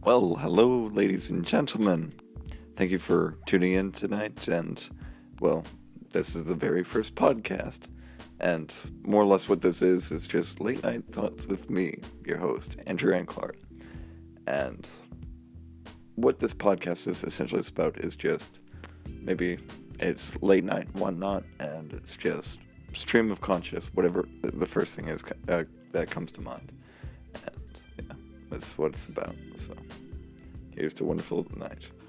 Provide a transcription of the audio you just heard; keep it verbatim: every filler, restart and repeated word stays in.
Well, hello, ladies and gentlemen. Thank you for tuning in tonight, and, well, this is the very first podcast, and more or less what this is, is just late night thoughts with me, your host, Andrew Anclart. And what this podcast is essentially about is just, maybe it's late night, one not, and it's just stream of conscious, whatever the first thing is uh, that comes to mind. And, yeah, that's what it's about, so here's to a wonderful night.